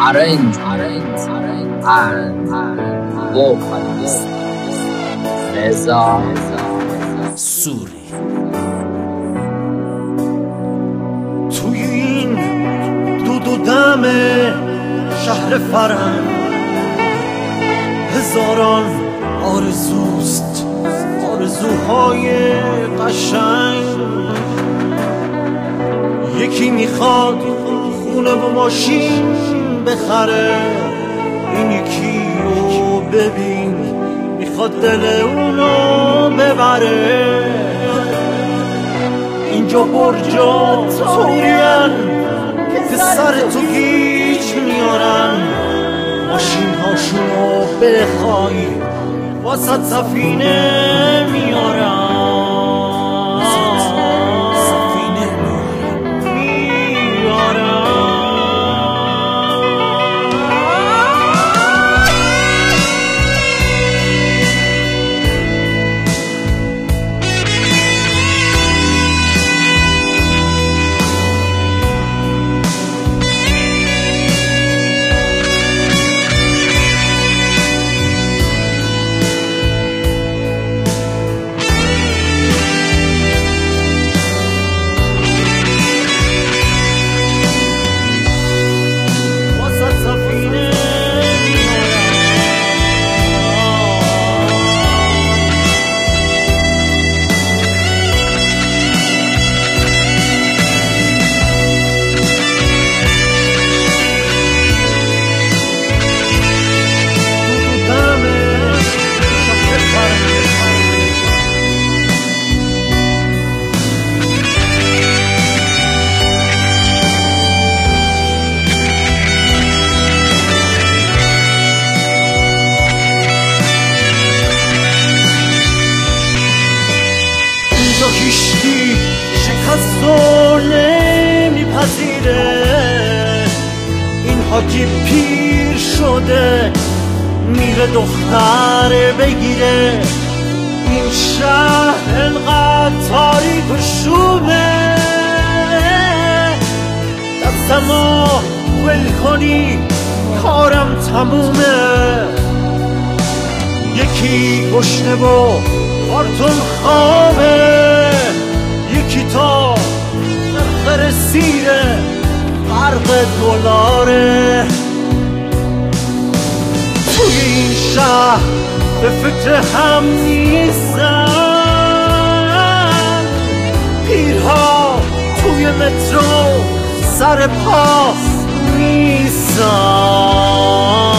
arranged and vocalist Reza Suri. توی این دود و دم شهر فرهنگ هزاران آرزوست، آرزوهای قشنگ. یکی میخواد خونه و ماشین بخره، این یکی رو ببین میخواد دل اونو ببره. اینجا برجا طورین که سر تو گیج میارن، ماشین هاشونو بخوای واسط سفینه میارن. هیچکی شکست رو نمیپذیره، این حاجی پیر شده میره دختر بگیره. این شهر انقدر تاریک و شومه، دستمو ول کنی کارم تمومه. یکی گشنه و کارتون خوابه، یکی تا نخر سیره غرق دلاره. توی این شهر به فکر هم نیستن، پیرها توی مترو سر پا نیستن.